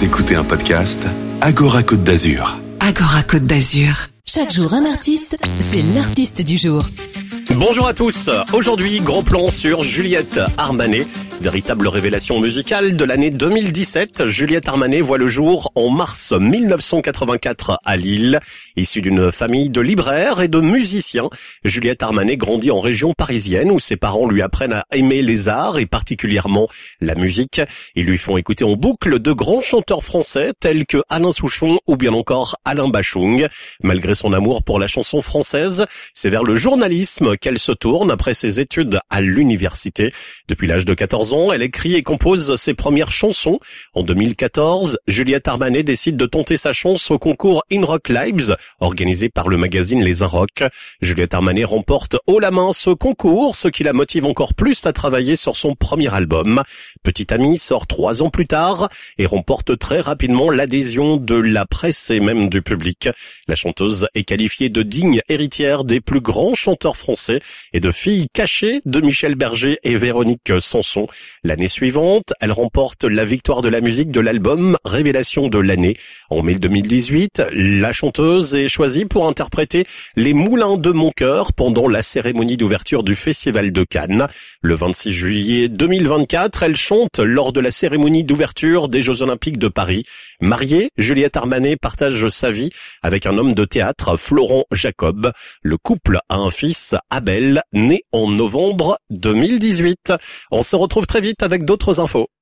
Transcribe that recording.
Vous écoutez un podcast Agora Côte d'Azur. Agora Côte d'Azur. Chaque jour un artiste, c'est l'artiste du jour. Bonjour à tous, aujourd'hui gros plan sur Juliette Armanet. Véritable révélation musicale de l'année 2017, Juliette Armanet voit le jour en mars 1984 à Lille. Issue d'une famille de libraires et de musiciens, Juliette Armanet grandit en région parisienne où ses parents lui apprennent à aimer les arts et particulièrement la musique. Ils lui font écouter en boucle de grands chanteurs français tels que Alain Souchon ou bien encore Alain Bachung. Malgré son amour pour la chanson française, c'est vers le journalisme qu'elle se tourne après ses études à l'université. Depuis l'âge de 14 ans, elle écrit et compose ses premières chansons. En 2014, Juliette Armanet décide de tenter sa chance au concours In Rock Lives, organisé par le magazine Les Inrocks. Juliette Armanet remporte haut la main ce concours, ce qui la motive encore plus à travailler sur son premier album. Petit Ami sort 3 ans plus tard et remporte très rapidement l'adhésion de la presse et même du public. La chanteuse est qualifiée de digne héritière des plus grands chanteurs français et de fille cachée de Michel Berger et Véronique Sanson. L'année suivante, elle remporte la victoire de la musique de l'album Révélation de l'année. En mai 2018, la chanteuse est choisie pour interpréter Les Moulins de mon cœur pendant la cérémonie d'ouverture du Festival de Cannes. Le 26 juillet 2024, elle chante lors de la cérémonie d'ouverture des Jeux Olympiques de Paris. Mariée, Juliette Armanet partage sa vie avec un homme de théâtre, Florent Jacob. Le couple a un fils, Abel, né en novembre 2018. On se retrouve très vite avec d'autres infos.